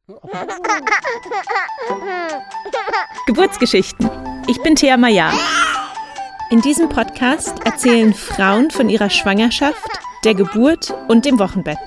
Geburtsgeschichten. Ich bin Thea Maya. In diesem Podcast erzählen Frauen von ihrer Schwangerschaft, der Geburt und dem Wochenbett.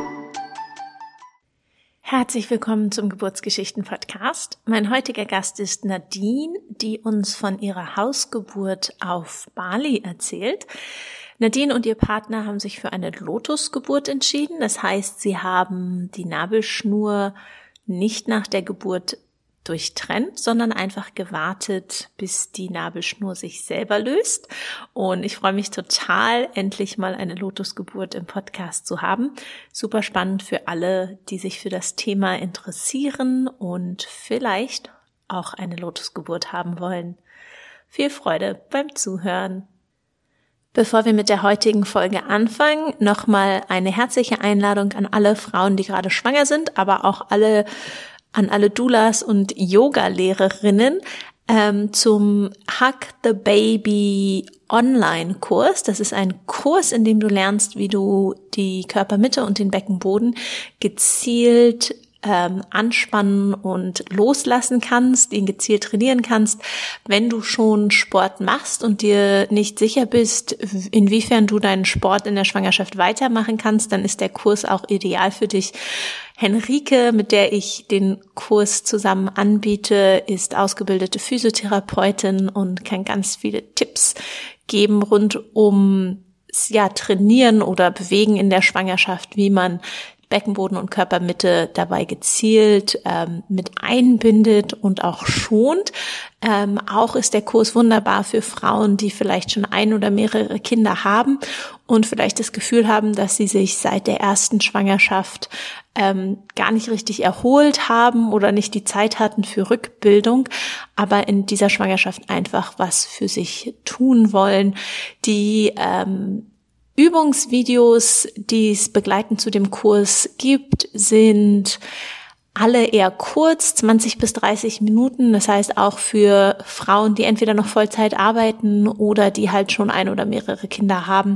Herzlich willkommen zum Geburtsgeschichten-Podcast. Mein heutiger Gast ist Nadine, die uns von ihrer Hausgeburt auf Bali erzählt. Nadine und ihr Partner haben sich für eine Lotusgeburt entschieden. Das heißt, sie haben die Nabelschnur nicht nach der Geburt durchtrennt, sondern einfach gewartet, bis die Nabelschnur sich selber löst. Und ich freue mich total, endlich mal eine Lotusgeburt im Podcast zu haben. Super spannend für alle, die sich für das Thema interessieren und vielleicht auch eine Lotusgeburt haben wollen. Viel Freude beim Zuhören. Bevor wir mit der heutigen Folge anfangen, nochmal eine herzliche Einladung an alle Frauen, die gerade schwanger sind, aber auch an alle Doulas und Yoga-Lehrerinnen zum Hug the Baby Online-Kurs. Das ist ein Kurs, in dem du lernst, wie du die Körpermitte und den Beckenboden gezielt anspannen und loslassen kannst, ihn gezielt trainieren kannst. Wenn du schon Sport machst und dir nicht sicher bist, inwiefern du deinen Sport in der Schwangerschaft weitermachen kannst, dann ist der Kurs auch ideal für dich. Henrike, mit der ich den Kurs zusammen anbiete, ist ausgebildete Physiotherapeutin und kann ganz viele Tipps geben rund um Trainieren oder Bewegen in der Schwangerschaft, wie man Beckenboden und Körpermitte dabei gezielt mit einbindet und auch schont. Auch ist der Kurs wunderbar für Frauen, die vielleicht schon ein oder mehrere Kinder haben und vielleicht das Gefühl haben, dass sie sich seit der ersten Schwangerschaft gar nicht richtig erholt haben oder nicht die Zeit hatten für Rückbildung, aber in dieser Schwangerschaft einfach was für sich tun wollen. Die Übungsvideos, die es begleitend zu dem Kurs gibt, sind alle eher kurz, 20 bis 30 Minuten. Das heißt auch für Frauen, die entweder noch Vollzeit arbeiten oder die halt schon ein oder mehrere Kinder haben,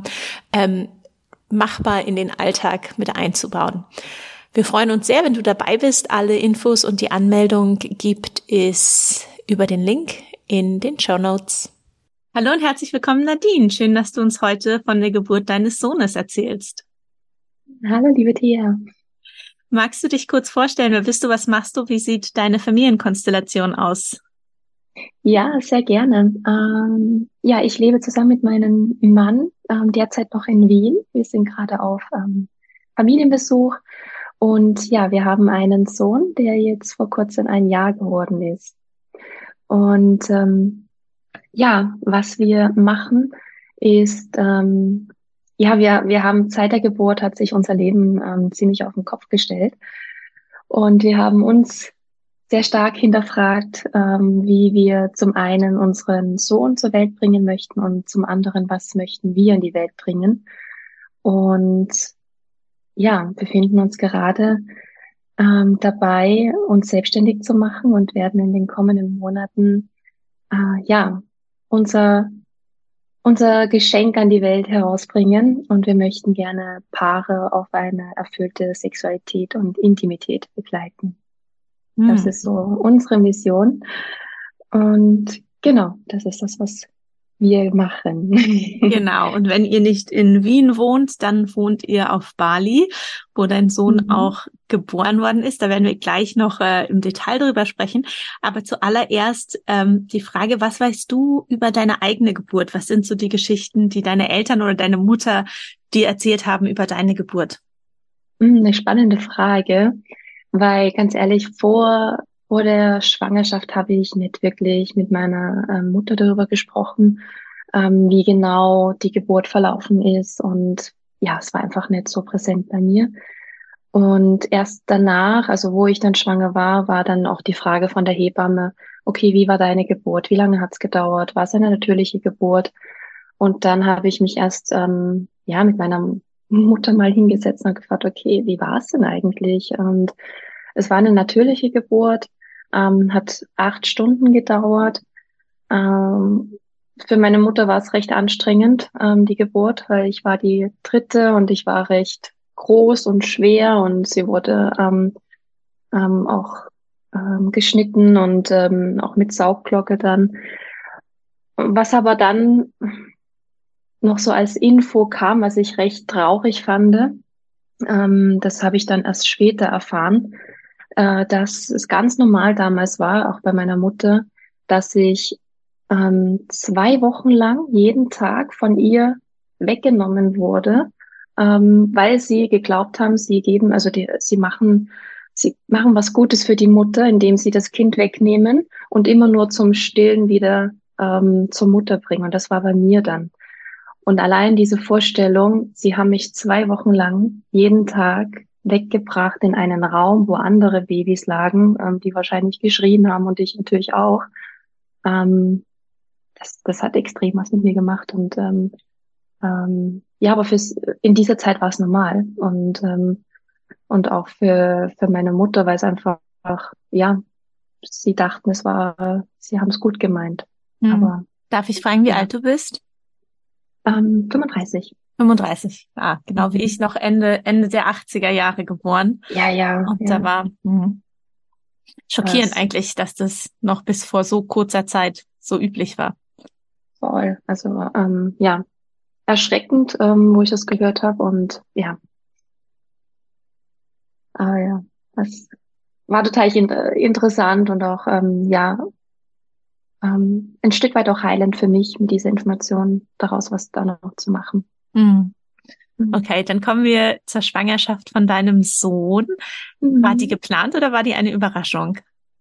machbar in den Alltag mit einzubauen. Wir freuen uns sehr, wenn du dabei bist. Alle Infos und die Anmeldung gibt es über den Link in den Shownotes. Hallo und herzlich willkommen, Nadine. Schön, dass du uns heute von der Geburt deines Sohnes erzählst. Hallo, liebe Thea. Magst du dich kurz vorstellen? Wer bist du? Was machst du? Wie sieht deine Familienkonstellation aus? Ja, sehr gerne. Ich lebe zusammen mit meinem Mann, derzeit noch in Wien. Wir sind gerade auf Familienbesuch und ja, wir haben einen Sohn, der jetzt vor kurzem 1 Jahr geworden ist. Und was wir machen ist, wir haben seit der Geburt hat sich unser Leben ziemlich auf den Kopf gestellt und wir haben uns sehr stark hinterfragt, wie wir zum einen unseren Sohn zur Welt bringen möchten und zum anderen, was möchten wir in die Welt bringen. Und ja, befinden uns gerade dabei, uns selbstständig zu machen und werden in den kommenden Monaten unser Geschenk an die Welt herausbringen und wir möchten gerne Paare auf eine erfüllte Sexualität und Intimität begleiten. Das ist so unsere Mission und genau, das ist das, was wir machen. Genau, und wenn ihr nicht in Wien wohnt, dann wohnt ihr auf Bali, wo dein Sohn auch geboren worden ist. Da werden wir gleich noch im Detail drüber sprechen. Aber zuallererst die Frage, was weißt du über deine eigene Geburt? Was sind so die Geschichten, die deine Eltern oder deine Mutter dir erzählt haben über deine Geburt? Eine spannende Frage, weil ganz ehrlich, vor der Schwangerschaft habe ich nicht wirklich mit meiner Mutter darüber gesprochen, wie genau die Geburt verlaufen ist. Und ja, es war einfach nicht so präsent bei mir. Und erst danach, also wo ich dann schwanger war dann auch die Frage von der Hebamme, okay, wie war deine Geburt? Wie lange hat's gedauert? War es eine natürliche Geburt? Und dann habe ich mich erst mit meiner Mutter mal hingesetzt und gefragt, okay, wie war es denn eigentlich? Und es war eine natürliche Geburt, hat 8 Stunden gedauert. Für meine Mutter war es recht anstrengend, die Geburt, weil ich war die dritte und ich war recht groß und schwer und sie wurde auch geschnitten und auch mit Saugglocke dann. Was aber dann noch so als Info kam, was ich recht traurig fand, das habe ich dann erst später erfahren, dass es ganz normal damals war, auch bei meiner Mutter, dass ich 2 Wochen lang jeden Tag von ihr weggenommen wurde, weil sie geglaubt haben, sie machen was Gutes für die Mutter, indem sie das Kind wegnehmen und immer nur zum Stillen wieder zur Mutter bringen. Und das war bei mir dann. Und allein diese Vorstellung, sie haben mich 2 Wochen lang jeden Tag weggebracht in einen Raum, wo andere Babys lagen, die wahrscheinlich geschrien haben und ich natürlich auch. Ähm, das hat extrem was mit mir gemacht. Und ja, aber in dieser Zeit war es normal. Und auch für meine Mutter, weil es einfach, ja, sie dachten, sie haben es gut gemeint. Hm. Aber Darf ich fragen, wie ja, alt du bist? 35. 35. Ah, genau wie ich, Mhm. noch Ende der 80er Jahre geboren. Ja, ja, Und da ja. war schockierend Das eigentlich, dass das noch bis vor so kurzer Zeit so üblich war. voll. Also ja, erschreckend, wo ich das gehört habe. Und ja, aber ja, das war total interessant und auch ja, ein Stück weit auch heilend für mich, mit dieser Information daraus was da noch zu machen. Hm. Mhm. Okay, dann kommen wir zur Schwangerschaft von deinem Sohn. War die Mhm. geplant oder war die eine Überraschung?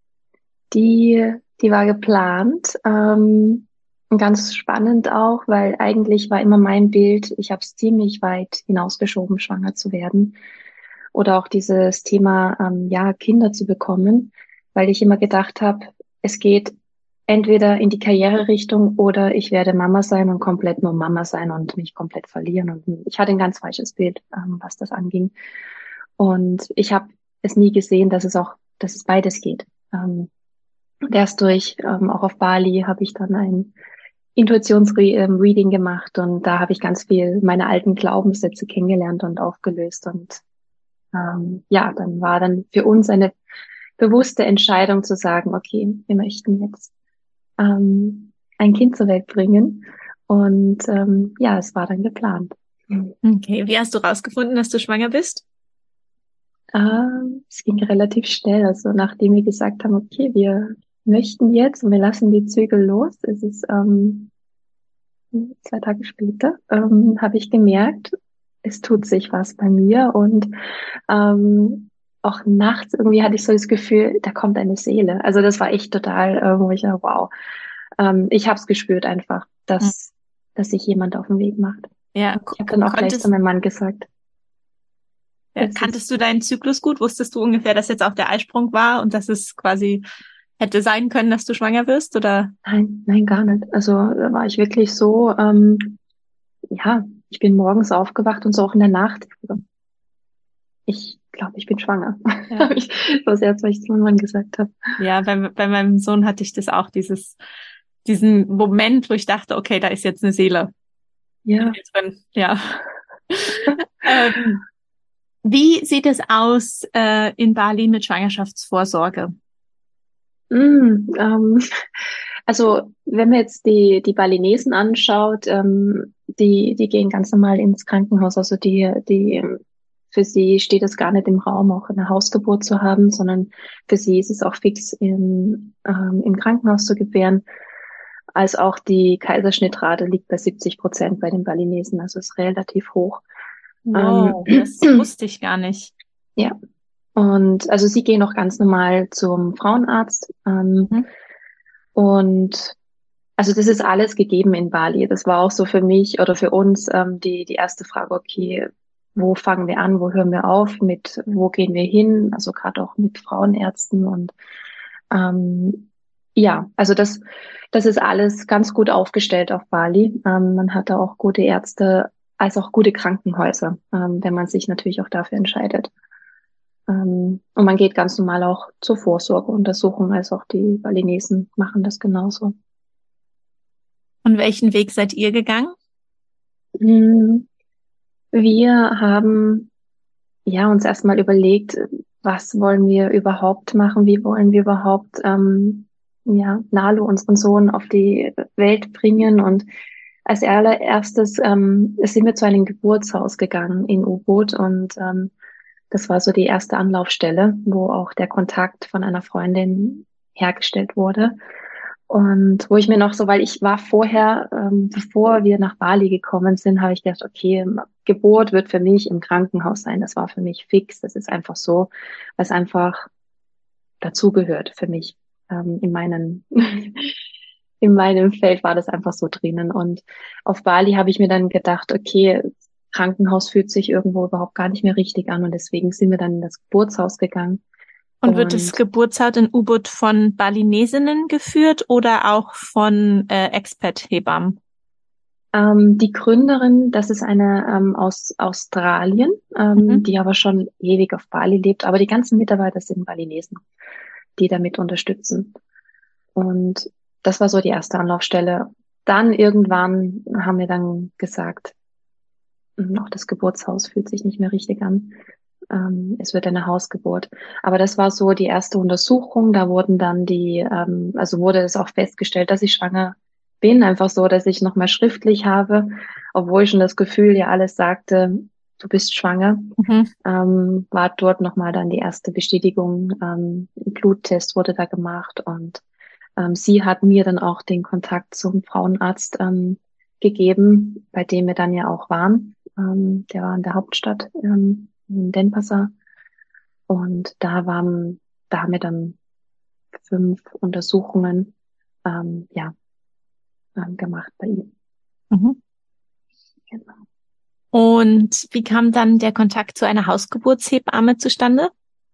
Die war geplant. Und ganz spannend auch, weil eigentlich war immer mein Bild, ich habe es ziemlich weit hinausgeschoben, schwanger zu werden. Oder auch dieses Thema, ja, Kinder zu bekommen, weil ich immer gedacht habe, es geht entweder in die Karriererichtung oder ich werde Mama sein und komplett nur Mama sein und mich komplett verlieren. Und ich hatte ein ganz falsches Bild, was das anging. Und ich habe es nie gesehen, dass es beides geht. Und erst auch auf Bali, habe ich dann ein Intuitionsreading gemacht und da habe ich ganz viel meine alten Glaubenssätze kennengelernt und aufgelöst. Und ja, dann war dann für uns eine bewusste Entscheidung zu sagen, okay, wir möchten jetzt ein Kind zur Welt bringen. Und ja, es war dann geplant. Okay, wie hast du rausgefunden, dass du schwanger bist? Es ging relativ schnell. Also nachdem wir gesagt haben, okay, wir möchten jetzt und wir lassen die Zügel los, es ist 2 Tage später, habe ich gemerkt, es tut sich was bei mir und auch nachts irgendwie hatte ich so das Gefühl, da kommt eine Seele. Also das war echt total, wo ich dachte, wow. Ich habe es gespürt einfach, Hm. dass sich jemand auf den Weg macht. Ja, Ich habe dann auch gleich zu meinem Mann gesagt, es ist kanntest du deinen Zyklus gut? Wusstest du ungefähr, dass jetzt auch der Eisprung war und dass es quasi hätte sein können, dass du schwanger wirst? Oder? nein, nein, gar nicht. Also da war ich wirklich so, ja, ich bin morgens aufgewacht und so auch in der Nacht. Ich glaube, ich bin schwanger. Ja, Habe ich das erst, was ich zu meinem Mann gesagt habe. ja, bei meinem Sohn hatte ich das auch, diesen Moment, wo ich dachte, okay, da ist jetzt eine Seele in Ja. mir drin. Ja. Ähm, wie sieht es aus in Bali mit Schwangerschaftsvorsorge? Mm, also wenn man jetzt die Balinesen anschaut, die gehen ganz normal ins Krankenhaus. Also für sie steht es gar nicht im Raum, auch eine Hausgeburt zu haben, sondern für sie ist es auch fix im Krankenhaus zu gebären. Als auch die Kaiserschnittrate liegt bei 70% bei den Balinesen, also ist relativ hoch. Ähm, Wow, das wusste ich gar nicht. ja, und also sie gehen auch ganz normal zum Frauenarzt. Mhm. Und also das ist alles gegeben in Bali. Das war auch so für mich oder für uns die erste Frage, okay, wo fangen wir an, wo hören wir auf, wo gehen wir hin? Also gerade auch mit Frauenärzten und ja, also das ist alles ganz gut aufgestellt auf Bali. Man hat da auch gute Ärzte, als auch gute Krankenhäuser, wenn man sich natürlich auch dafür entscheidet. Und man geht ganz normal auch zur Vorsorgeuntersuchung, als auch die Balinesen machen das genauso. Und welchen Weg seid ihr gegangen? Mm, Wir haben ja uns erstmal überlegt, was wollen wir überhaupt machen, wie wollen wir überhaupt Nalu, unseren Sohn, auf die Welt bringen. Und als allererstes sind wir zu einem Geburtshaus gegangen in U-Boot und das war so die erste Anlaufstelle, wo auch der Kontakt von einer Freundin hergestellt wurde. Und wo ich mir noch so, weil ich war vorher, bevor wir nach Bali gekommen sind, habe ich gedacht, okay, Geburt wird für mich im Krankenhaus sein. Das war für mich fix. Das ist einfach so, was einfach dazugehört für mich. In in meinem Feld war das einfach so drinnen. Und auf Bali habe ich mir dann gedacht, okay, Krankenhaus fühlt sich irgendwo überhaupt gar nicht mehr richtig an. Und deswegen sind wir dann in das Geburtshaus gegangen. Und wird das Geburtshaus in U-Boot von Balinesinnen geführt oder auch von Expat-Hebammen? Die Gründerin, das ist eine aus Australien, die aber schon ewig auf Bali lebt. Aber die ganzen Mitarbeiter sind Balinesen, die damit unterstützen. Und das war so die erste Anlaufstelle. Dann irgendwann haben wir dann gesagt, auch das Geburtshaus fühlt sich nicht mehr richtig an. Es wird eine Hausgeburt. Aber das war so die erste Untersuchung. Da wurden dann also wurde es auch festgestellt, dass ich schwanger bin. Einfach so, dass ich nochmal schriftlich habe, obwohl schon das Gefühl ja alles sagte, du bist schwanger. War dort nochmal dann die erste Bestätigung. Ein Bluttest wurde da gemacht und sie hat mir dann auch den Kontakt zum Frauenarzt gegeben, bei dem wir dann ja auch waren. Der war in der Hauptstadt, in Denpasar. Und da haben wir dann 5 Untersuchungen gemacht bei ihm. Genau. Und wie kam dann der Kontakt zu einer Hausgeburtshebamme zustande?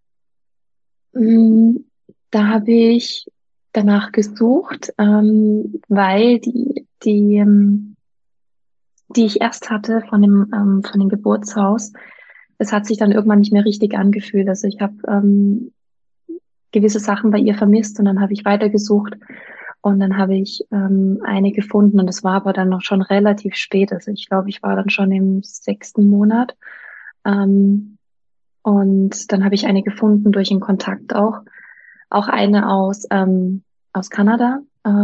Da habe ich danach gesucht, weil die ich erst hatte von dem Geburtshaus, es hat sich dann irgendwann nicht mehr richtig angefühlt. Also ich habe gewisse Sachen bei ihr vermisst und dann habe ich weitergesucht und dann habe ich eine gefunden und es war aber dann noch schon relativ spät. Also ich glaube, ich war dann schon im 6. Monat und dann habe ich eine gefunden durch einen Kontakt auch eine aus Kanada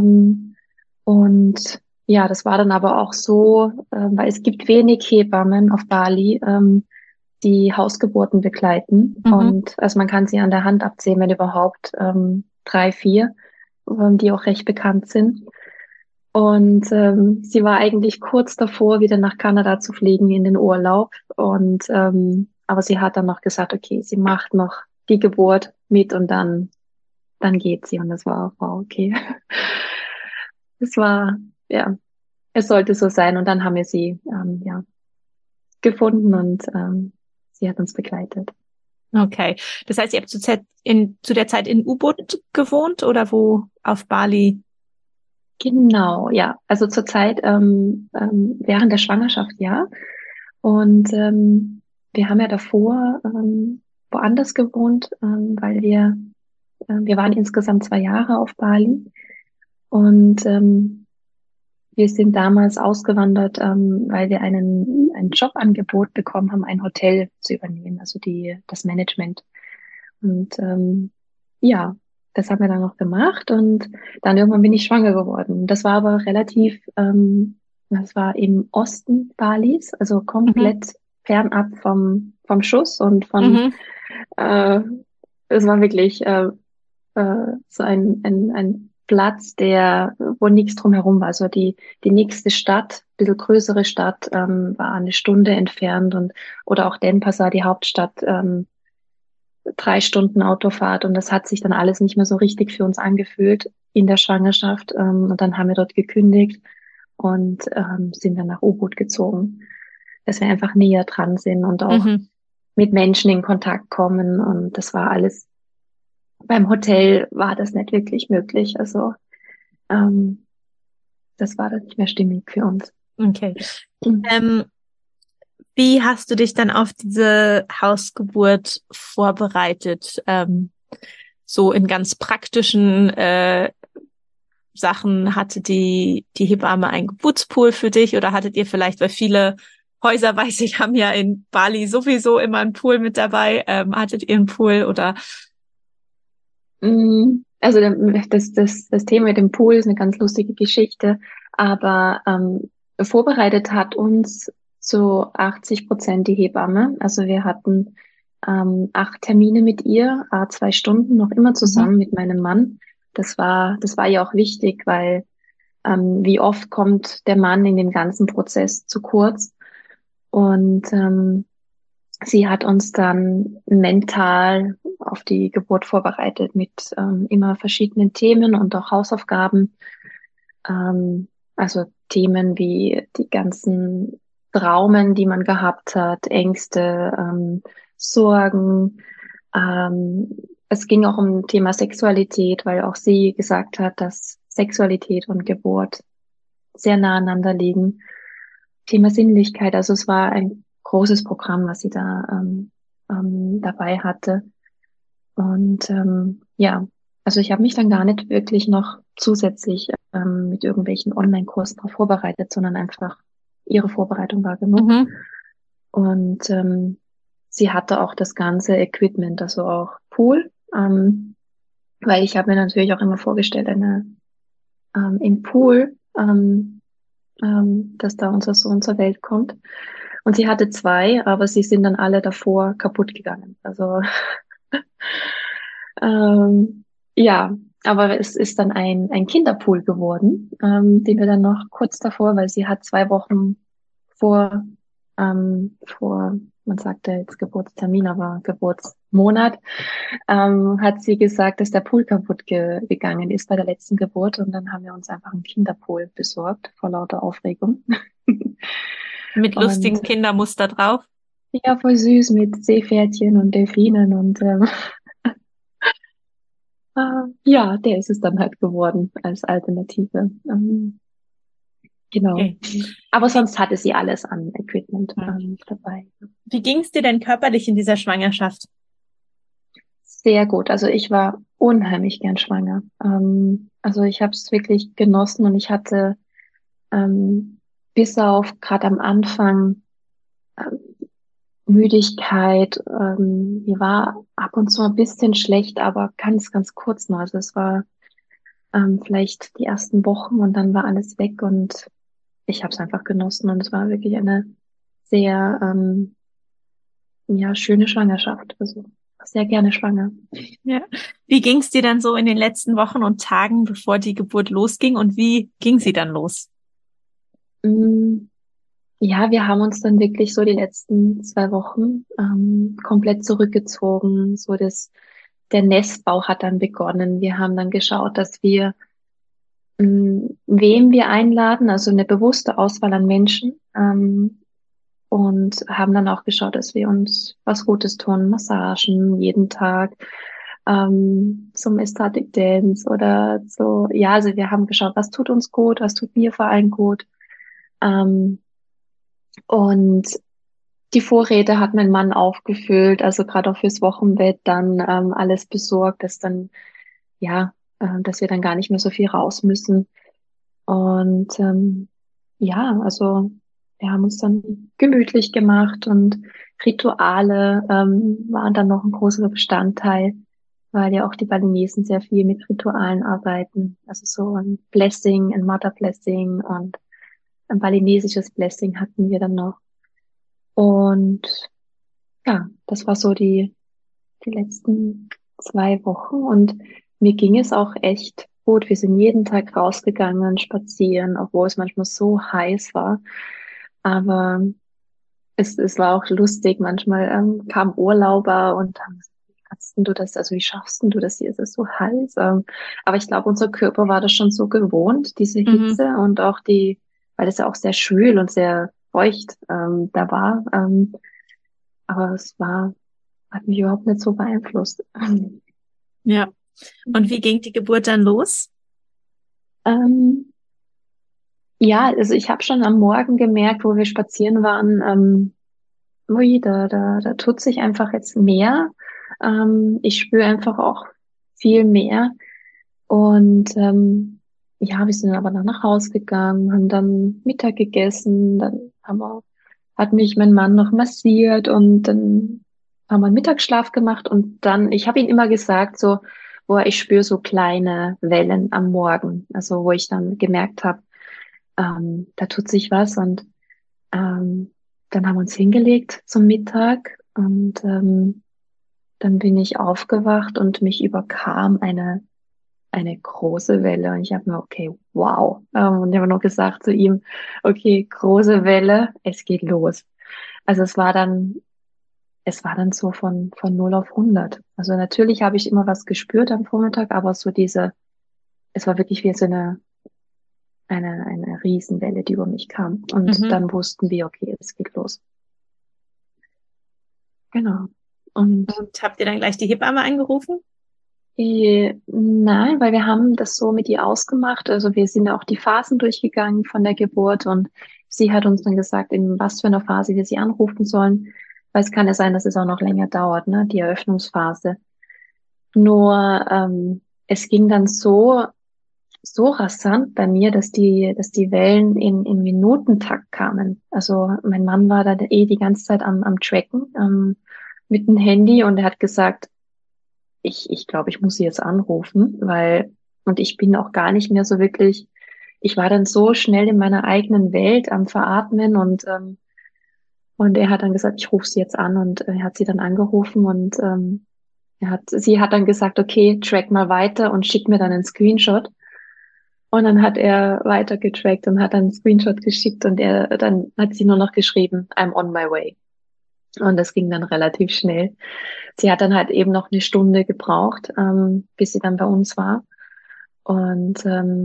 und ja, das war dann aber auch so, weil es gibt wenig Hebammen auf Bali, die Hausgeburten begleiten. Und also man kann sie an der Hand abzählen, wenn überhaupt 3, 4, die auch recht bekannt sind. Und sie war eigentlich kurz davor, wieder nach Kanada zu fliegen in den Urlaub. Und aber sie hat dann noch gesagt, okay, sie macht noch die Geburt mit und dann geht sie. Und das war okay. Es war, ja, es sollte so sein. Und dann haben wir sie gefunden und sie hat uns begleitet. Okay. Das heißt, ihr habt zu der Zeit in U-Boot gewohnt oder wo auf Bali? Genau, ja. Also zur Zeit während der Schwangerschaft, ja. Und wir haben ja davor woanders gewohnt, weil wir waren insgesamt 2 Jahre auf Bali. Und wir sind damals ausgewandert, weil wir ein Jobangebot bekommen haben, ein Hotel zu übernehmen, also das Management. Und ja, das haben wir dann noch gemacht und dann irgendwann bin ich schwanger geworden. Das war aber relativ, das war im Osten Balis, also komplett fernab vom Schuss und es war wirklich so ein Platz, wo nichts drumherum war. Also die nächste Stadt, ein bisschen größere Stadt, war eine Stunde entfernt oder auch Denpasar, die Hauptstadt, 3 Stunden Autofahrt und das hat sich dann alles nicht mehr so richtig für uns angefühlt in der Schwangerschaft. Und dann haben wir dort gekündigt und sind dann nach U-Boot gezogen, dass wir einfach näher dran sind und auch mit Menschen in Kontakt kommen. Und das war alles, beim Hotel war das nicht wirklich möglich. Also das war dann nicht mehr stimmig für uns. Okay. Wie hast du dich dann auf diese Hausgeburt vorbereitet? So in ganz praktischen Sachen, hatte die Hebamme einen Geburtspool für dich oder hattet ihr vielleicht, weil viele Häuser, weiß ich, haben ja in Bali sowieso immer einen Pool mit dabei. Hattet ihr einen Pool oder? Also das Thema mit dem Pool ist eine ganz lustige Geschichte, aber vorbereitet hat uns zu 80% die Hebamme. Also wir hatten 8 Termine mit ihr, 2 Stunden, noch immer Mhm. zusammen mit meinem Mann. Das war ja auch wichtig, weil wie oft kommt der Mann in dem ganzen Prozess zu kurz. Und sie hat uns dann mental auf die Geburt vorbereitet mit immer verschiedenen Themen und auch Hausaufgaben. Also Themen wie die ganzen Traumen, die man gehabt hat, Ängste, Sorgen. Es ging auch um Thema Sexualität, weil auch sie gesagt hat, dass Sexualität und Geburt sehr nah aneinander liegen. Thema Sinnlichkeit, also es war ein großes Programm, was sie da dabei hatte. Und ja, also ich habe mich dann gar nicht wirklich noch zusätzlich mit irgendwelchen Online-Kursen darauf vorbereitet, sondern einfach ihre Vorbereitung war genug. Mhm. Und sie hatte auch das ganze Equipment, also auch Pool, weil ich habe mir natürlich auch immer vorgestellt, im Pool, dass da unser Sohn zur Welt kommt. Und sie hatte zwei, aber sie sind dann alle davor kaputt gegangen. Also ja, aber es ist dann ein Kinderpool geworden, den wir dann noch kurz davor, weil sie hat 2 Wochen vor, man sagte jetzt Geburtstermin, aber Geburtsmonat, hat sie gesagt, dass der Pool kaputt gegangen ist bei der letzten Geburt. Und dann haben wir uns einfach einen Kinderpool besorgt, vor lauter Aufregung. Mit Und lustigen Kindermuster drauf. ja, voll süß mit Seepferdchen und Delfinen und ja, der ist es dann halt geworden als Alternative. Genau. Okay. Aber Wie, sonst hatte sie alles an Equipment hm. dabei. Wie ging es dir denn körperlich in dieser Schwangerschaft? Sehr gut. Also ich war unheimlich gern schwanger. Also ich habe es wirklich genossen und ich hatte bis auf gerade am Anfang ähm, Müdigkeit. Mir war ab und zu ein bisschen schlecht, aber ganz, ganz kurz nur. Also es war vielleicht die ersten Wochen und dann war alles weg und ich habe es einfach genossen und es war wirklich eine sehr ja, schöne Schwangerschaft. Also sehr gerne schwanger. Ja. Wie ging es dir dann so in den letzten Wochen und Tagen, bevor die Geburt losging und wie ging sie dann los? Mm, Ja, wir haben uns dann wirklich so die letzten 2 Wochen komplett zurückgezogen. Der Nestbau hat dann begonnen. Wir haben dann geschaut, dass wir wem wir einladen, also eine bewusste Auswahl an Menschen, und haben dann auch geschaut, dass wir uns was Gutes tun, Massagen jeden Tag, zum Ecstatic Dance oder so. Ja, also wir haben geschaut, was tut uns gut, was tut mir vor allem gut. Ähm, und die Vorräte hat mein Mann aufgefüllt, also gerade auch fürs Wochenbett dann alles besorgt, ja, dass wir dann gar nicht mehr so viel raus müssen. Und ja, also wir haben uns dann gemütlich gemacht und Rituale waren dann noch ein großer Bestandteil, weil ja auch die Balinesen sehr viel mit Ritualen arbeiten. Also so ein Blessing, ein Mother Blessing und ein balinesisches Blessing hatten wir dann noch. Und ja, das war so die letzten 2 Wochen und mir ging es auch echt gut. Wir sind jeden Tag rausgegangen, spazieren, obwohl es manchmal so heiß war. Aber es war auch lustig. Manchmal kamen Urlauber und haben gesagt, wie kannst denn du das, also wie schaffst denn du das hier? Es ist so heiß. Aber ich glaube, unser Körper war das schon so gewohnt, diese Mhm. Hitze und auch weil es ja auch sehr schwül und sehr feucht da war. Aber hat mich überhaupt nicht so beeinflusst. Ja. Und wie ging die Geburt dann los? Ähm, ja, also ich habe schon am Morgen gemerkt, wo wir spazieren waren, ui, da tut sich einfach jetzt mehr. Ich spüre einfach auch viel mehr. Und ja, wir sind aber dann nach Hause gegangen, haben dann Mittag gegessen, dann hat mich mein Mann noch massiert und dann haben wir einen Mittagsschlaf gemacht und dann, ich habe ihm immer gesagt, so, boah, ich spüre so kleine Wellen am Morgen, also wo ich dann gemerkt habe, da tut sich was und ähm, dann haben wir uns hingelegt zum Mittag und dann bin ich aufgewacht und mich überkam eine große Welle. Und ich habe mir, okay, wow. Und ich habe noch gesagt zu ihm, okay, große Welle, es geht los. Also es war dann so von 0 auf 100. Also natürlich habe ich immer was gespürt am Vormittag, aber so es war wirklich wie so eine Riesenwelle, die über mich kam. Und Mhm. dann wussten wir, okay, es geht los. Genau. Und Und habt ihr dann gleich die Hebamme angerufen? Nein, weil wir haben das so mit ihr ausgemacht. Also wir sind ja auch die Phasen durchgegangen von der Geburt und sie hat uns dann gesagt, in was für einer Phase wir sie anrufen sollen. Weil es kann ja sein, dass es auch noch länger dauert, ne, die Eröffnungsphase. Nur es ging dann so rasant bei mir, dass die Wellen in Minutentakt kamen. Also mein Mann war da die ganze Zeit am Tracken mit dem Handy und er hat gesagt, ich glaube, ich muss sie jetzt anrufen, und ich bin auch gar nicht mehr so wirklich, ich war dann so schnell in meiner eigenen Welt am Veratmen und er hat dann gesagt, ich rufe sie jetzt an und er hat sie dann angerufen und sie hat dann gesagt, okay, track mal weiter und schick mir dann einen Screenshot. Und dann hat er weiter getrackt und hat dann einen Screenshot geschickt und dann hat sie nur noch geschrieben, I'm on my way. Und das ging dann relativ schnell. Sie hat dann halt eben noch eine Stunde gebraucht, bis sie dann bei uns war. Und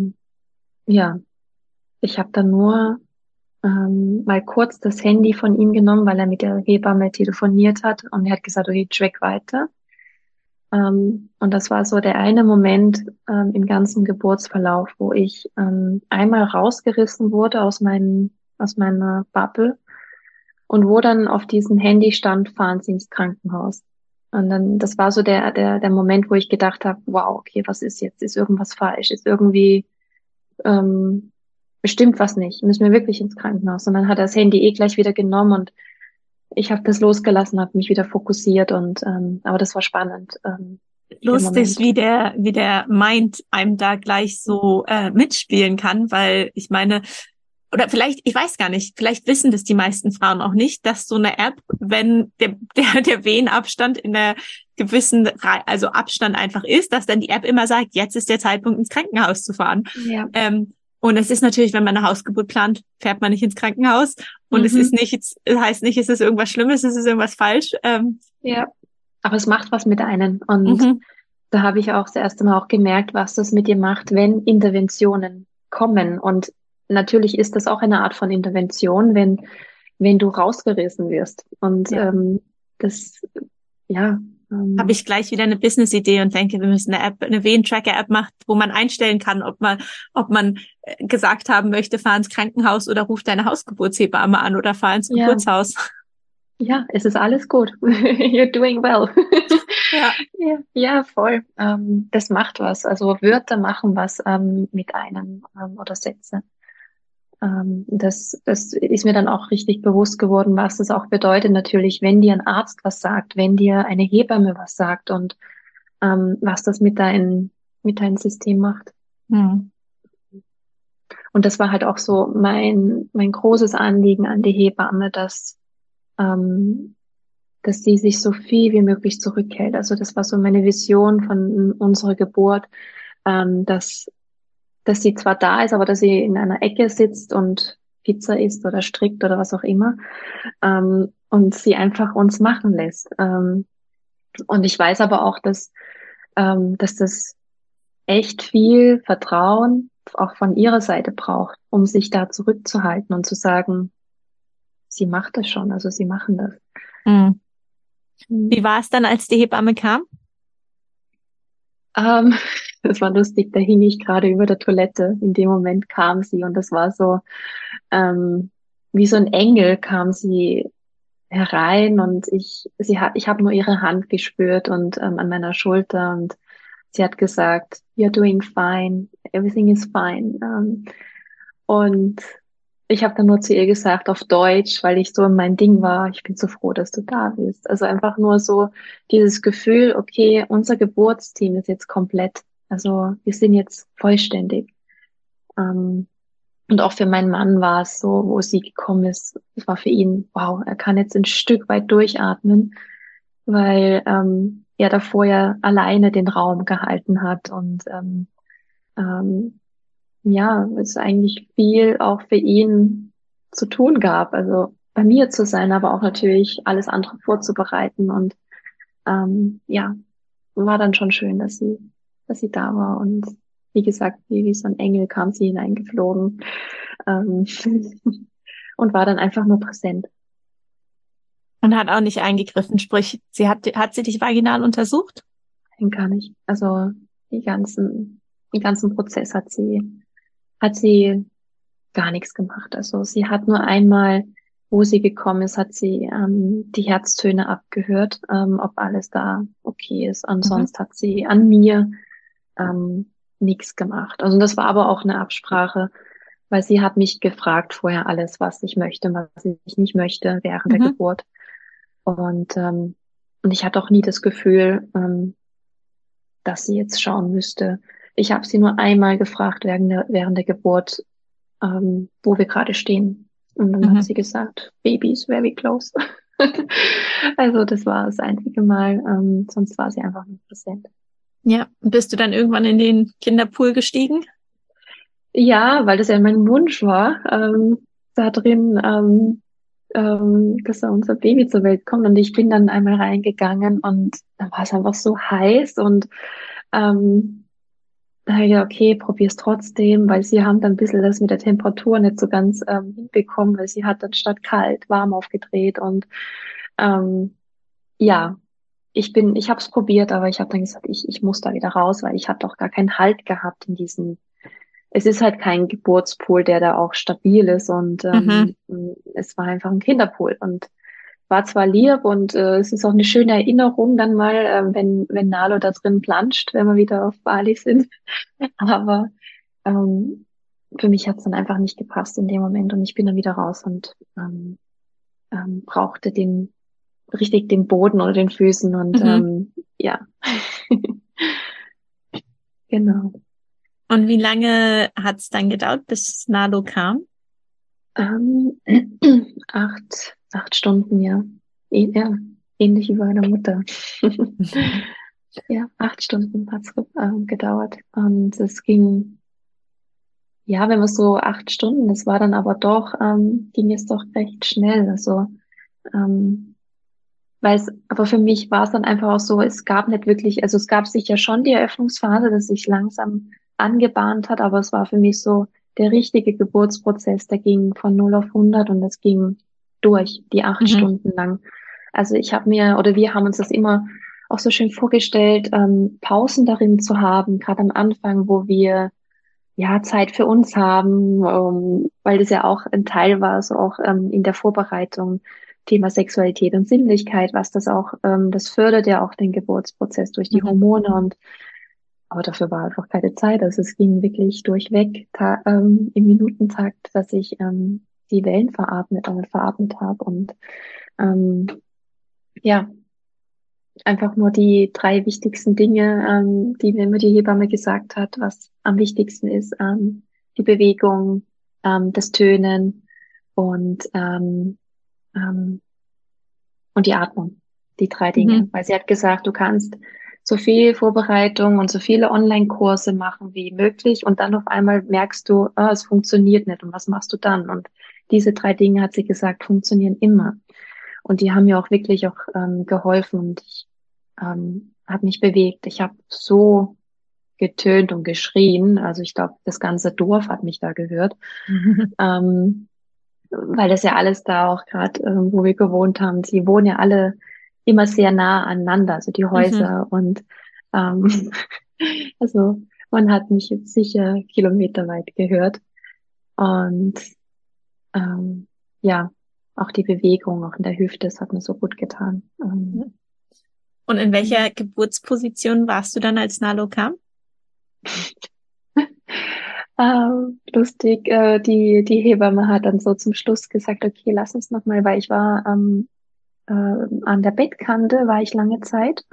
ja, ich habe dann nur mal kurz das Handy von ihm genommen, weil er mit der Hebamme telefoniert hat und er hat gesagt, okay, track weiter. Und das war so der eine Moment im ganzen Geburtsverlauf, wo ich einmal rausgerissen wurde aus meiner Bubble und wo dann auf diesem Handy stand, fahren Sie ins Krankenhaus. Und dann, das war so der Moment, wo ich gedacht habe, wow, okay, was ist jetzt? Ist irgendwas falsch? Ist irgendwie ähm, bestimmt was nicht? Müssen wir wirklich ins Krankenhaus? Und dann hat er das Handy gleich wieder genommen und ich habe das losgelassen, habe mich wieder fokussiert aber das war spannend, der Lustig, Moment. wie der Mind einem da gleich so mitspielen kann, weil ich meine, oder vielleicht, ich weiß gar nicht, vielleicht wissen das die meisten Frauen auch nicht, dass so eine App, wenn der Wehenabstand in der gewissen, also Abstand einfach ist, dass dann die App immer sagt, jetzt ist der Zeitpunkt, ins Krankenhaus zu fahren. Ja. Und es ist natürlich, wenn man eine Hausgeburt plant, fährt man nicht ins Krankenhaus. Und es ist Mhm. nicht, es heißt nicht, es ist irgendwas Schlimmes, es ist irgendwas falsch. Ja. Aber es macht was mit einem. Und Mhm. da habe ich auch das erste Mal auch gemerkt, was das mit dir macht, wenn Interventionen kommen. Und natürlich ist das auch eine Art von Intervention, wenn du rausgerissen wirst. Und Ja. das, ja, Habe ich gleich wieder eine Business-Idee und denke, wir müssen eine App, eine Wehentracker-App machen, wo man einstellen kann, ob man gesagt haben möchte, fahr ins Krankenhaus oder ruf deine Hausgeburtshebamme an oder fahr ins ja, Geburtshaus. ja, es ist alles gut. You're doing well. Ja. Ja, ja, voll. Das macht was. Also Wörter machen was mit einem oder Sätze. Das ist mir dann auch richtig bewusst geworden, was das auch bedeutet natürlich, wenn dir ein Arzt was sagt, wenn dir eine Hebamme was sagt und was das mit deinem System macht. Hm. Und das war halt auch so mein großes Anliegen an die Hebamme, ähm, dass sie sich so viel wie möglich zurückhält. Also das war so meine Vision von unserer Geburt, ähm, dass, dass sie zwar da ist, aber dass sie in einer Ecke sitzt und Pizza isst oder strickt oder was auch immer, und sie einfach uns machen lässt. Und ich weiß aber auch, dass das echt viel Vertrauen auch von ihrer Seite braucht, um sich da zurückzuhalten und zu sagen, sie macht das schon, also sie machen das. Hm. Wie Mhm. war es dann, als die Hebamme kam? Ähm, Das war lustig, da hing ich gerade über der Toilette. In dem Moment kam sie und das war so, ähm, wie so ein Engel kam sie herein und ich habe nur ihre Hand gespürt und an meiner Schulter und sie hat gesagt, You're doing fine, everything is fine. Und ich habe dann nur zu ihr gesagt auf Deutsch, weil ich so in mein Ding war, ich bin so froh, dass du da bist. Also einfach nur so dieses Gefühl, okay, unser Geburtsteam ist jetzt komplett. Also wir sind jetzt vollständig. Ähm, und auch für meinen Mann war es so, wo sie gekommen ist, es war für ihn, wow, er kann jetzt ein Stück weit durchatmen, weil er davor ja alleine den Raum gehalten hat und ähm, ja, es eigentlich viel auch für ihn zu tun gab. Also bei mir zu sein, aber auch natürlich alles andere vorzubereiten. Und ja, war dann schon schön, dass sie da war. Und wie gesagt, wie so ein Engel kam sie hineingeflogen ähm, und war dann einfach nur präsent. Und hat auch nicht eingegriffen, sprich, hat sie dich vaginal untersucht? Den kann ich. Also die den ganzen Prozess hat sie gar nichts gemacht. Also sie hat nur einmal, wo sie gekommen ist, hat sie die Herztöne abgehört, ob alles da okay ist. Mhm. Ansonsten hat sie an mir nichts gemacht. Also das war aber auch eine Absprache, weil sie hat mich gefragt vorher alles, was ich möchte, was ich nicht möchte während der Mhm. Geburt. Und ich hatte auch nie das Gefühl, dass sie jetzt schauen müsste. Ich habe sie nur einmal gefragt während der Geburt, wo wir gerade stehen. Und dann hat Mhm. sie gesagt, Baby is very close. Also das war das einzige Mal, sonst war sie einfach nicht präsent. Ja. Und bist du dann irgendwann in den Kinderpool gestiegen? Ja, weil das ja mein Wunsch war, da drin, dass da unser Baby zur Welt kommt. Und ich bin dann einmal reingegangen und da war es einfach so heiß und ähm, da habe ich gedacht, okay, probier's trotzdem, weil sie haben dann ein bisschen das mit der Temperatur nicht so ganz hinbekommen, weil sie hat dann statt kalt warm aufgedreht und ähm, ja, ich habe es probiert, aber ich habe dann gesagt, ich muss da wieder raus, weil ich habe doch gar keinen Halt gehabt in diesen. Es ist halt kein Geburtspool, der da auch stabil ist und Mhm. es war einfach ein Kinderpool und war zwar lieb und es ist auch eine schöne Erinnerung dann mal, wenn Nalo da drin planscht, wenn wir wieder auf Bali sind. Aber ähm, für mich hat es dann einfach nicht gepasst in dem Moment und ich bin dann wieder raus und brauchte richtig den Boden unter den Füßen und Mhm. ja, genau. Und wie lange hat es dann gedauert, bis Nalo kam? Ähm, acht Stunden, ja. Ja, ähnlich wie bei meiner Mutter. Ja, 8 Stunden hat's gedauert. Und es ging, ja, wenn man so 8 Stunden, das war dann aber doch, ging es doch recht schnell. Also, ähm, aber für mich war es dann einfach auch so, es gab nicht wirklich, also es gab sicher schon die Eröffnungsphase, dass sich langsam angebahnt hat, aber es war für mich so der richtige Geburtsprozess, der ging von 0 auf 100 und das ging durch, die acht Mhm. Stunden lang. Also ich habe mir, oder wir haben uns das immer auch so schön vorgestellt, Pausen darin zu haben, gerade am Anfang, wo wir ja Zeit für uns haben, weil das ja auch ein Teil war, so auch in der Vorbereitung, Thema Sexualität und Sinnlichkeit, was das auch, das fördert ja auch den Geburtsprozess durch die Mhm. Hormone und aber dafür war einfach keine Zeit. Also es ging wirklich durchweg im Minutentakt, dass ich die Wellen veratmet habe und ähm, ja, einfach nur die drei wichtigsten Dinge, die mir immer die Hebamme gesagt hat, was am wichtigsten ist, die Bewegung, das Tönen und, ähm, und die Atmung. Die drei Mhm. Dinge. Weil sie hat gesagt, du kannst so viel Vorbereitung und so viele Online-Kurse machen wie möglich und dann auf einmal merkst du, ah, es funktioniert nicht und was machst du dann? Und diese drei Dinge, hat sie gesagt, funktionieren immer. Und die haben mir auch wirklich auch geholfen und ich habe mich bewegt. Ich habe so getönt und geschrien. Also ich glaube, das ganze Dorf hat mich da gehört. Ähm, weil das ja alles da auch gerade, wo wir gewohnt haben, sie wohnen ja alle immer sehr nah aneinander, also die Mhm. Häuser und ähm, also man hat mich jetzt sicher kilometerweit gehört und ähm, ja, auch die Bewegung, auch in der Hüfte, das hat mir so gut getan. Und in Genau. welcher Geburtsposition warst du dann, als Nalo kam? Lustig. Die Hebamme hat dann so zum Schluss gesagt, okay, lass uns noch mal, weil ich war an der Bettkante, war ich lange Zeit.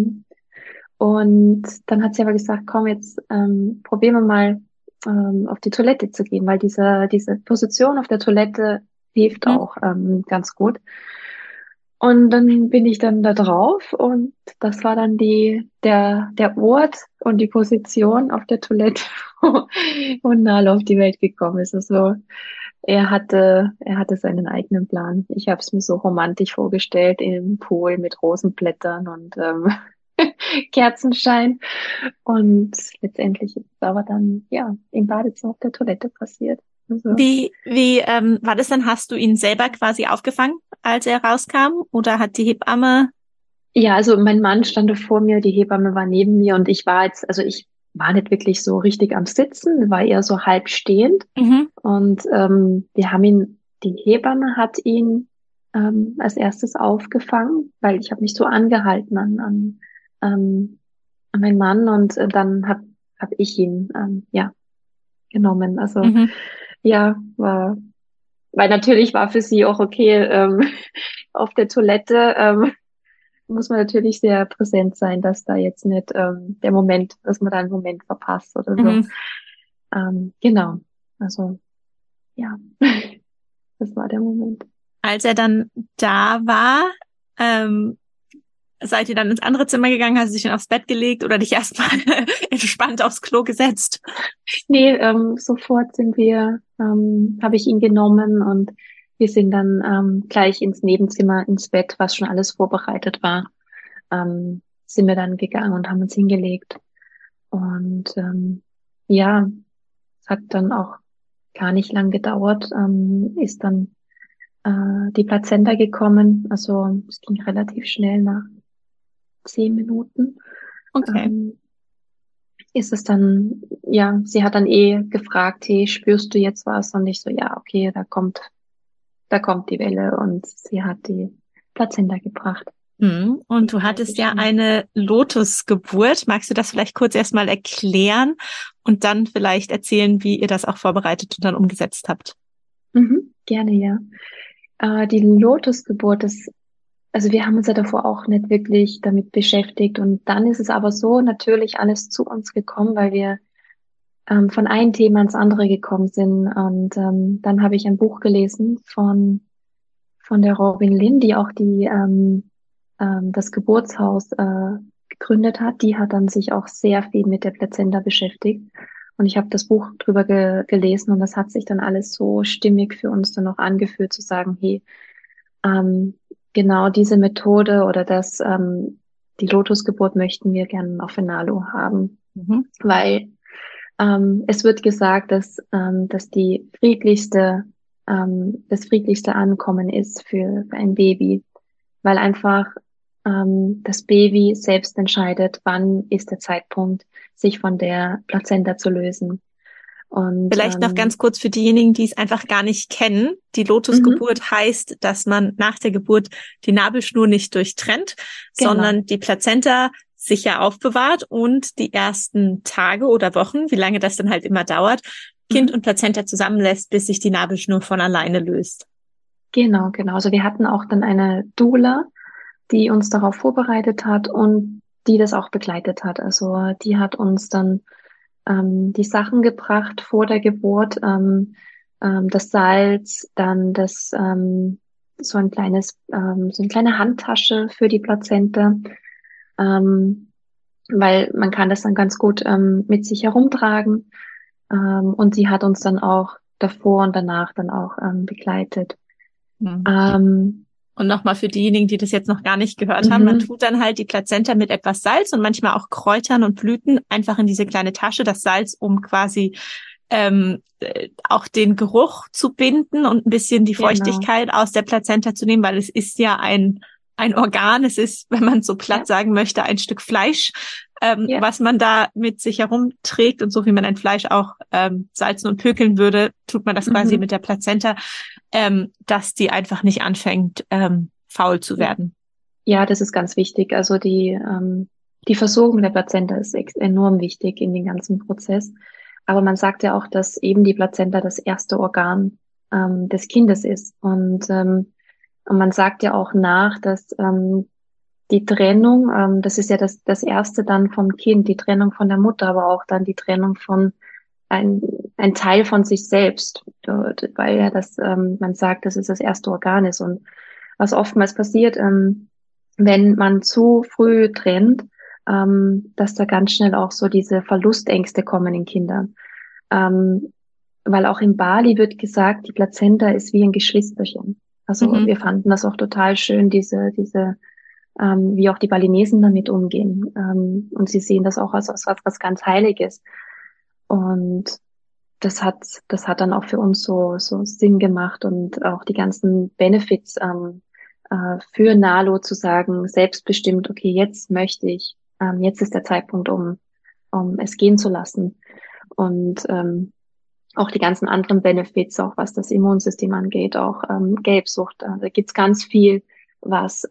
Und dann hat sie aber gesagt, komm, jetzt probieren wir mal auf die Toilette zu gehen, weil diese Position auf der Toilette hilft Mhm. auch ganz gut. Und dann bin ich dann da drauf und das war dann der Ort und die Position auf der Toilette, wo Nala auf die Welt gekommen ist. Also er hatte seinen eigenen Plan. Ich habe es mir so romantisch vorgestellt im Pool mit Rosenblättern und Kerzenschein. Und letztendlich ist es aber dann ja im Badezimmer auf der Toilette passiert. Also Wie war das dann? Hast du ihn selber quasi aufgefangen, als er rauskam? Oder hat die Hebamme? ja, also mein Mann stand vor mir, die Hebamme war neben mir und ich war nicht wirklich so richtig am Sitzen, war eher so halb stehend. Mhm. Und die Hebamme hat ihn als erstes aufgefangen, weil ich habe mich so angehalten an meinen Mann und dann hab ich ihn ja genommen. Also Mhm. ja, weil natürlich war für sie auch okay, auf der Toilette muss man natürlich sehr präsent sein, dass da jetzt nicht dass man da einen Moment verpasst oder so. Mhm. Genau. Also ja, das war der Moment. Als er dann da war, ähm, seid ihr dann ins andere Zimmer gegangen, hast du dich dann aufs Bett gelegt oder dich erstmal entspannt aufs Klo gesetzt? Nee, sofort habe ich ihn genommen und wir sind dann gleich ins Nebenzimmer, ins Bett, was schon alles vorbereitet war, sind wir dann gegangen und haben uns hingelegt. Und ja, es hat dann auch gar nicht lang gedauert, ist dann die Plazenta gekommen. Also es ging relativ schnell nach 10 Minuten. Okay. Ähm, ist es dann, ja, sie hat dann gefragt, hey, spürst du jetzt was? Und ich so, ja, okay, da kommt die Welle und sie hat die Plazenta gebracht. Und Ging du hattest relativ ja schnell. eine Lotusgeburt. Magst du das vielleicht kurz erstmal erklären und dann vielleicht erzählen, wie ihr das auch vorbereitet und dann umgesetzt habt? Gerne, ja. Die Lotusgeburt also wir haben uns ja davor auch nicht wirklich damit beschäftigt und dann ist es aber so natürlich alles zu uns gekommen, weil wir von einem Thema ins andere gekommen sind und dann habe ich ein Buch gelesen von der Robin Lin, die auch das Geburtshaus gegründet hat. Die hat dann sich auch sehr viel mit der Plazenta beschäftigt. Und ich habe das Buch drüber gelesen und das hat sich dann alles so stimmig für uns dann auch angefühlt, zu sagen, hey, ähm, genau diese Methode oder die Lotusgeburt möchten wir gerne auch für Nalu haben, Mhm. weil es wird gesagt, dass das friedlichste Ankommen ist für ein Baby, weil einfach das Baby selbst entscheidet, wann ist der Zeitpunkt, sich von der Plazenta zu lösen. Und Vielleicht noch ganz kurz für diejenigen, die es einfach gar nicht kennen. Die mhm, Lotusgeburt heißt, dass man nach der Geburt die Nabelschnur nicht durchtrennt, genau. sondern die Plazenta sicher aufbewahrt und die ersten Tage oder Wochen, wie lange das dann halt immer dauert, Kind und Mhm. Plazenta zusammenlässt, bis sich die Nabelschnur von alleine löst. Genau, genau. Also wir hatten auch dann eine Doula, die uns darauf vorbereitet hat und die das auch begleitet hat. Also die hat uns dann die Sachen gebracht vor der Geburt, das Salz, dann so eine kleine Handtasche für die Plazenta, ähm, weil man kann das dann ganz gut mit sich herumtragen. Und sie hat uns dann auch davor und danach dann auch begleitet. Mhm. Ähm, Und nochmal für diejenigen, die das jetzt noch gar nicht gehört haben, man mhm, tut dann halt die Plazenta mit etwas Salz und manchmal auch Kräutern und Blüten einfach in diese kleine Tasche, das Salz, um quasi auch den Geruch zu binden und ein bisschen die genau. Feuchtigkeit aus der Plazenta zu nehmen, weil es ist ja ein Organ, es ist, wenn man so Ja, platt sagen möchte, ein Stück Fleisch, ja. was man da mit sich herumträgt. Und so wie man ein Fleisch auch salzen und pökeln würde, tut man das quasi mit Mhm. der Plazenta, dass die einfach nicht anfängt, faul zu Ja. werden. Ja, das ist ganz wichtig. Also die Versorgung der Plazenta ist enorm wichtig in den ganzen Prozess. Aber man sagt ja auch, dass eben die Plazenta das erste Organ des Kindes ist. Und man sagt ja auch nach, dass die Trennung, das ist ja das Erste dann vom Kind, die Trennung von der Mutter, aber auch dann die Trennung von ein, ein Teil von sich selbst, weil ja man sagt, dass es das erste Organ ist. Und was oftmals passiert, wenn man zu früh trennt, dass da ganz schnell auch so diese Verlustängste kommen in Kindern. Ähm, Weil auch in Bali wird gesagt, die Plazenta ist wie ein Geschwisterchen. Also Mhm. wir fanden das auch total schön, wie auch die Balinesen damit umgehen. Und sie sehen das auch als was ganz Heiliges. Und das hat dann auch für uns so Sinn gemacht und auch die ganzen Benefits für Nalo zu sagen, selbstbestimmt, okay, jetzt möchte ich, jetzt ist der Zeitpunkt, um es gehen zu lassen. Und auch die ganzen anderen Benefits, auch was das Immunsystem angeht, auch Gelbsucht. Da gibt's ganz viel, was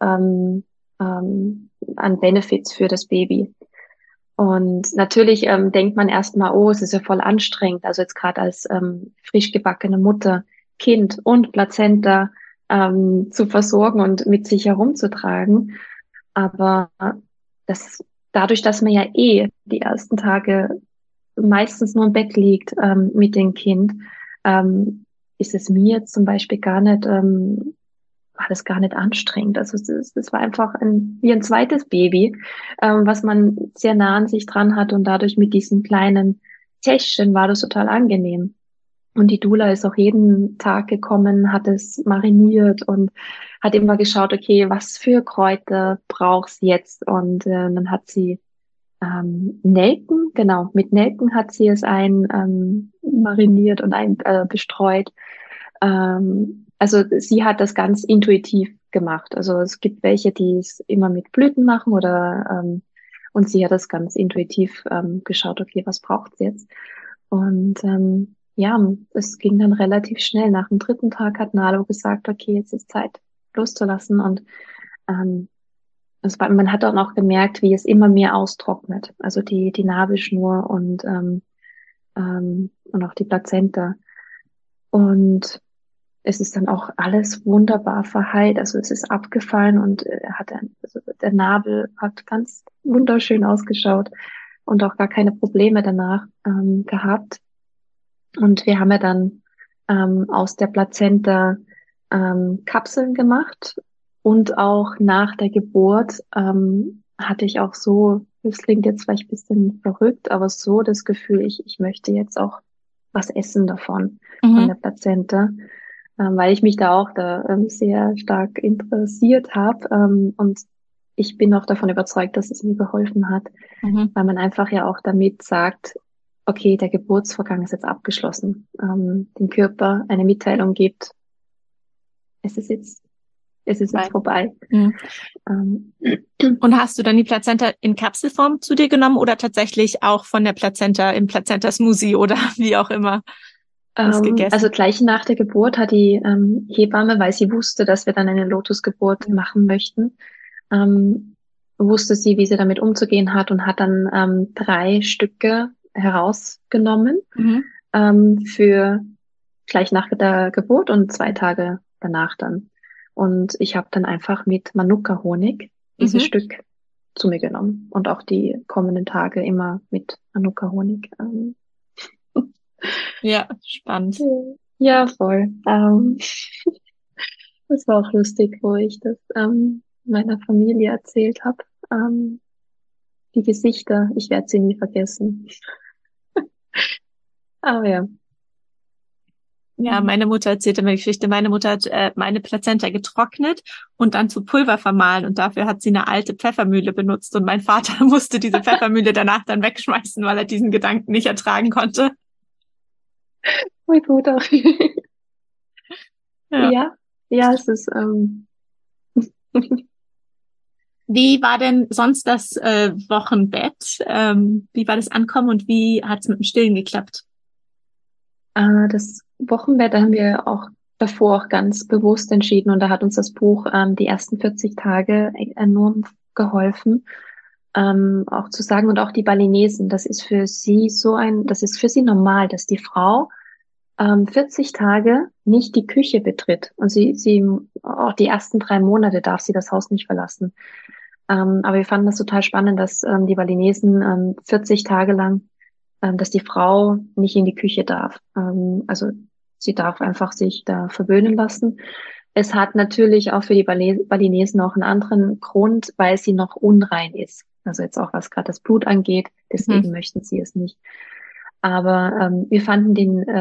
an Benefits für das Baby. Und natürlich denkt man erstmal, oh, es ist ja voll anstrengend. Also jetzt gerade als frisch gebackene Mutter, Kind und Plazenta zu versorgen und mit sich herumzutragen. Aber das, dadurch, dass man ja die ersten Tage meistens nur im Bett liegt mit dem Kind, ist es mir jetzt zum Beispiel war das gar nicht anstrengend. Also es war einfach wie ein zweites Baby, was man sehr nah an sich dran hat und dadurch mit diesem kleinen Täschchen war das total angenehm. Und die Doula ist auch jeden Tag gekommen, hat es mariniert und hat immer geschaut, okay, was für Kräuter brauchst jetzt? Und dann hat sie Nelken, genau, mit Nelken hat sie es mariniert und bestreut. Also sie hat das ganz intuitiv gemacht. Also es gibt welche, die es immer mit Blüten machen und sie hat das ganz intuitiv geschaut, okay, was braucht's jetzt? Und ja, es ging dann relativ schnell. Nach dem dritten Tag hat Nalo gesagt, okay, jetzt ist Zeit loszulassen und ähm, man hat dann auch gemerkt, wie es immer mehr austrocknet. Also die Nabelschnur und auch die Plazenta. Und es ist dann auch alles wunderbar verheilt. Also es ist abgefallen und also der Nabel hat ganz wunderschön ausgeschaut und auch gar keine Probleme danach gehabt. Und wir haben ja dann aus der Plazenta Kapseln gemacht und auch nach der Geburt hatte ich auch so, das klingt jetzt vielleicht ein bisschen verrückt, aber so das Gefühl, ich möchte jetzt auch was essen davon, von Mhm. der Plazenta, weil ich mich da sehr stark interessiert habe und ich bin auch davon überzeugt, dass es mir geholfen hat, Mhm. weil man einfach ja auch damit sagt, okay, der Geburtsvorgang ist jetzt abgeschlossen, dem Körper eine Mitteilung gibt, es ist jetzt, es ist jetzt Weil, vorbei. mhm. Ähm, Und hast du dann die Plazenta in Kapselform zu dir genommen oder tatsächlich auch von der Plazenta im Plazenta-Smoothie oder wie auch immer das also gegessen? gleich nach der Geburt hat die Hebamme, weil sie wusste, dass wir dann eine Lotusgeburt Mhm. machen möchten, wusste sie, wie sie damit umzugehen hat und hat dann 3 Stücke herausgenommen Mhm. für gleich nach der Geburt und 2 Tage danach dann. Und ich habe dann einfach mit Manuka-Honig dieses Mhm. Stück zu mir genommen und auch die kommenden Tage immer mit Manuka-Honig. Ja, spannend. Ja, voll. Das war auch lustig, wo ich das meiner Familie erzählt habe. Ähm, die Gesichter, ich werde sie nie vergessen. Aber ja. Ja, meine Mutter erzählte mir die Geschichte. Meine Mutter hat meine Plazenta getrocknet und dann zu Pulver vermahlen und dafür hat sie eine alte Pfeffermühle benutzt und mein Vater musste diese Pfeffermühle danach dann wegschmeißen, weil er diesen Gedanken nicht ertragen konnte. Mein Bruder. Ja. Ja, ja, es ist Wie war denn sonst das Wochenbett? Wie war das Ankommen und wie hat es mit dem Stillen geklappt? das Wochenbett haben wir auch davor auch ganz bewusst entschieden und da hat uns das Buch die ersten 40 Tage enorm geholfen. auch zu sagen, und auch die Balinesen, das ist für sie normal, dass die Frau 40 Tage nicht die Küche betritt. Und auch die ersten 3 Monate darf sie das Haus nicht verlassen. Aber wir fanden das total spannend, dass die Balinesen 40 Tage lang, dass die Frau nicht in die Küche darf. Also sie darf einfach sich da verwöhnen lassen. Es hat natürlich auch für die Balinesen auch einen anderen Grund, weil sie noch unrein ist. Also jetzt auch was gerade das Blut angeht. Deswegen Mhm. möchten sie es nicht. Aber wir fanden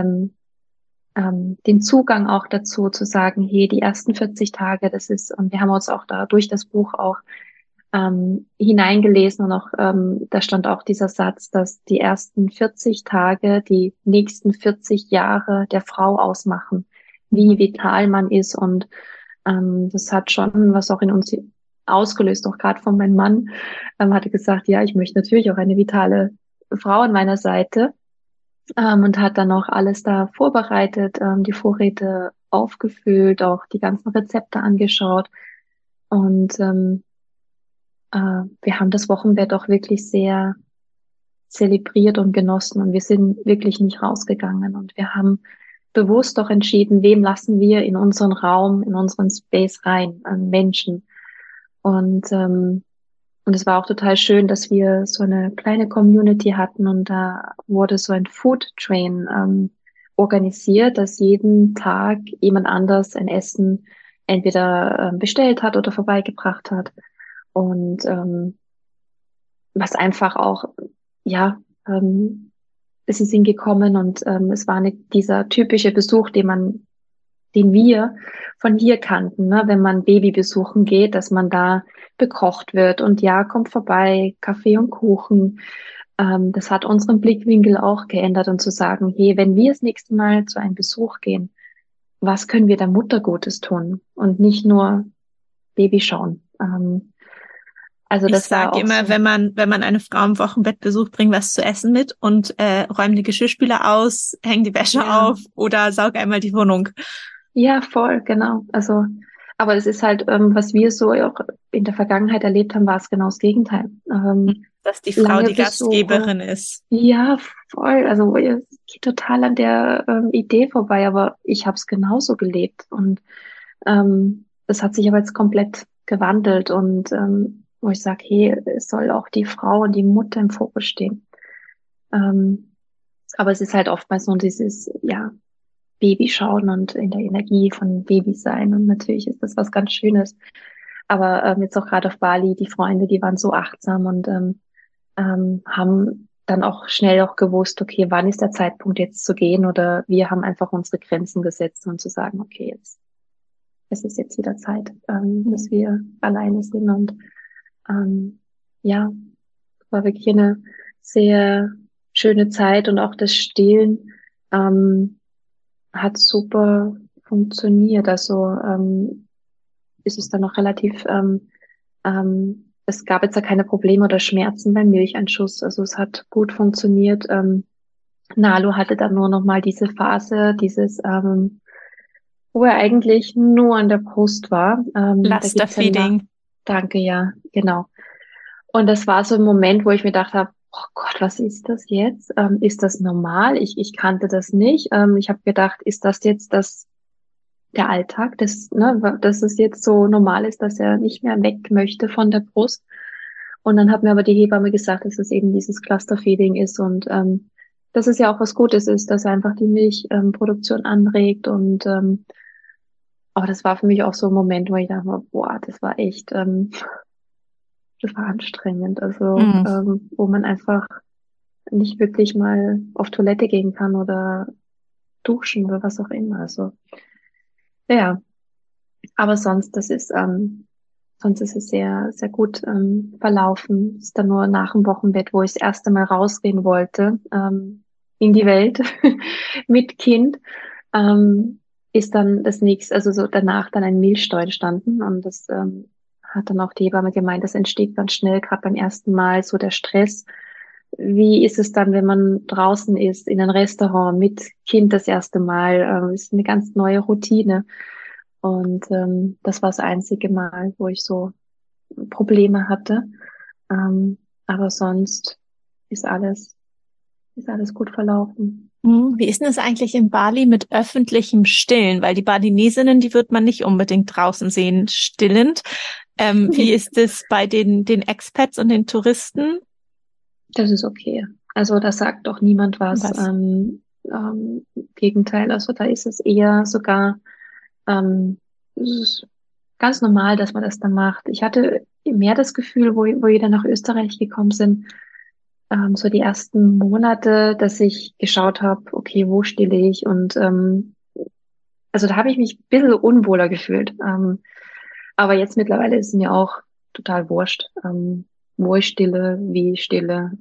den Zugang auch dazu, zu sagen, hey, die ersten 40 Tage, das ist, und wir haben uns auch da durch das Buch auch hineingelesen und auch, da stand auch dieser Satz, dass die ersten 40 Tage die nächsten 40 Jahre der Frau ausmachen, wie Mhm. vital man ist, und das hat schon was auch in uns ausgelöst, auch gerade von meinem Mann, hatte gesagt, ja, ich möchte natürlich auch eine vitale Frau an meiner Seite, und hat dann auch alles da vorbereitet, die Vorräte aufgefüllt, auch die ganzen Rezepte angeschaut, und wir haben das Wochenbett auch wirklich sehr zelebriert und genossen, und wir sind wirklich nicht rausgegangen, und wir haben bewusst auch entschieden, wem lassen wir in unseren Raum, in unseren Space rein, an Menschen. Und es war auch total schön, dass wir so eine kleine Community hatten, und da wurde so ein Food Train organisiert, dass jeden Tag jemand anders ein Essen entweder bestellt hat oder vorbeigebracht hat. Und was einfach auch, ja, sie sind gekommen, und es war nicht dieser typische Besuch, den wir von hier kannten, ne? Wenn man Baby besuchen geht, dass man da bekocht wird und ja, kommt vorbei, Kaffee und Kuchen. Das hat unseren Blickwinkel auch geändert, und zu sagen, hey, wenn wir das nächste Mal zu einem Besuch gehen, was können wir der Mutter Gutes tun und nicht nur Baby schauen. Also Ich das war sage auch immer, so, wenn man eine Frau im Wochenbett besucht, bring was zu essen mit und räum die Geschirrspüler aus, häng die Wäsche ja, auf oder saug einmal die Wohnung. ja, voll, genau. Also, aber es ist halt, was wir so auch in der Vergangenheit erlebt haben, war es genau das Gegenteil. Dass die Frau Lange die Besuche. Gastgeberin ist. Ja, voll. Also es geht total an der Idee vorbei, aber ich habe es genauso gelebt, und es hat sich aber jetzt komplett gewandelt, und wo ich sage, hey, es soll auch die Frau und die Mutter im Fokus stehen. Ähm, aber es ist halt oftmals so dieses, ja, Baby schauen und in der Energie von Baby sein, und natürlich ist das was ganz Schönes. Aber jetzt auch gerade auf Bali, die Freunde, die waren so achtsam, und haben dann auch schnell auch gewusst, okay, wann ist der Zeitpunkt jetzt zu gehen, oder wir haben einfach unsere Grenzen gesetzt und zu sagen, okay, es ist jetzt wieder Zeit, dass Mhm. wir alleine sind, und ähm, ja, es war wirklich eine sehr schöne Zeit, und auch das Stillen hat super funktioniert. Also ist es dann noch relativ es gab jetzt ja keine Probleme oder Schmerzen beim Milcheinschuss. Also es hat gut funktioniert. Nalu hatte dann nur noch mal diese Phase, wo er eigentlich nur an der Brust war. Da gibt's ja Clusterfeeding. Danke, ja, genau. Und das war so ein Moment, wo ich mir gedacht habe, oh Gott, was ist das jetzt? Ist das normal? Ich kannte das nicht. Ich habe gedacht, ist das jetzt der Alltag, dass es jetzt so normal ist, dass er nicht mehr weg möchte von der Brust? Und dann hat mir aber die Hebamme gesagt, dass es eben dieses Clusterfeeding ist, und dass es ja auch was Gutes ist, dass er einfach die Milchproduktion anregt, und aber das war für mich auch so ein Moment, wo ich dachte, boah, das war echt, das war anstrengend, also Mhm. wo man einfach nicht wirklich mal auf Toilette gehen kann oder duschen oder was auch immer. Also ja, aber sonst ist es sehr, sehr gut verlaufen. Es ist dann nur nach dem Wochenbett, wo ich das erste Mal rausgehen wollte, in die Welt mit Kind, ähm, ist dann das nächste, also so danach dann ein Milchstau entstanden, und das hat dann auch die Hebamme gemeint, das entsteht ganz schnell, gerade beim ersten Mal, so der Stress. Wie ist es dann, wenn man draußen ist, in einem Restaurant mit Kind das erste Mal? Ist eine ganz neue Routine. Und das war das einzige Mal, wo ich so Probleme hatte. Aber sonst ist alles gut verlaufen. Wie ist denn es eigentlich in Bali mit öffentlichem Stillen? Weil die Balinesinnen, die wird man nicht unbedingt draußen sehen, stillend. Wie ist es bei den Expats und den Touristen? Das ist okay. Also da sagt doch niemand was. Was? Gegenteil, also da ist es eher sogar es ist ganz normal, dass man das dann macht. Ich hatte mehr das Gefühl, wo wir dann nach Österreich gekommen sind, so die ersten Monate, dass ich geschaut habe, okay, wo stille ich? Und also da habe ich mich ein bisschen unwohler gefühlt. Aber jetzt mittlerweile ist es mir auch total wurscht, wo ich stille, wie ich stille.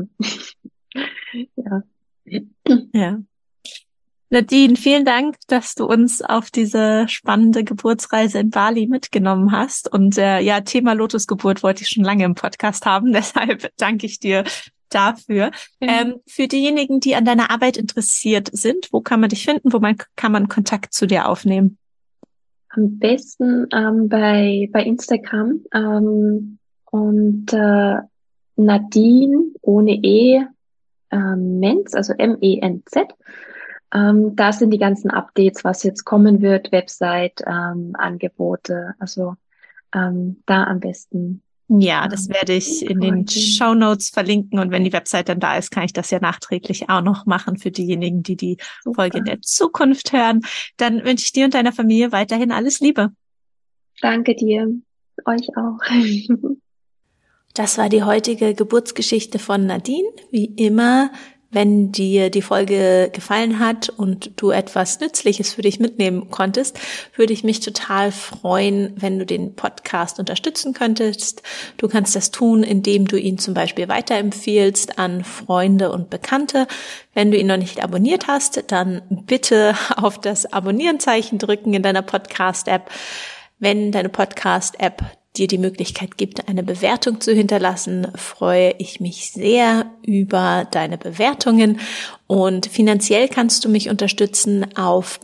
Ja. Ja. Nadine, vielen Dank, dass du uns auf diese spannende Geburtsreise in Bali mitgenommen hast. Und ja, Thema Lotusgeburt wollte ich schon lange im Podcast haben, deshalb danke ich dir dafür. Für diejenigen, die an deiner Arbeit interessiert sind, wo kann man dich finden? Kann man Kontakt zu dir aufnehmen? Am besten bei Instagram und Nadine ohne E, Menz, also M-E-N-Z. Da sind die ganzen Updates, was jetzt kommen wird, Website, Angebote. Also da am besten. Ja, das werde ich in den Shownotes verlinken. Und wenn die Website dann da ist, kann ich das ja nachträglich auch noch machen für diejenigen, die die Folge in der Zukunft hören. Dann wünsche ich dir und deiner Familie weiterhin alles Liebe. Danke dir. Euch auch. Das war die heutige Geburtsgeschichte von Nadine. Wie immer, wenn dir die Folge gefallen hat und du etwas Nützliches für dich mitnehmen konntest, würde ich mich total freuen, wenn du den Podcast unterstützen könntest. Du kannst das tun, indem du ihn zum Beispiel weiterempfiehlst an Freunde und Bekannte. Wenn du ihn noch nicht abonniert hast, dann bitte auf das Abonnieren-Zeichen drücken in deiner Podcast-App. Wenn deine Podcast-App dir die Möglichkeit gibt, eine Bewertung zu hinterlassen, freue ich mich sehr über deine Bewertungen. Und finanziell kannst du mich unterstützen auf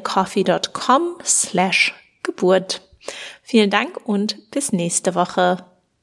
buymeacoffee.com/Geburt. Vielen Dank und bis nächste Woche.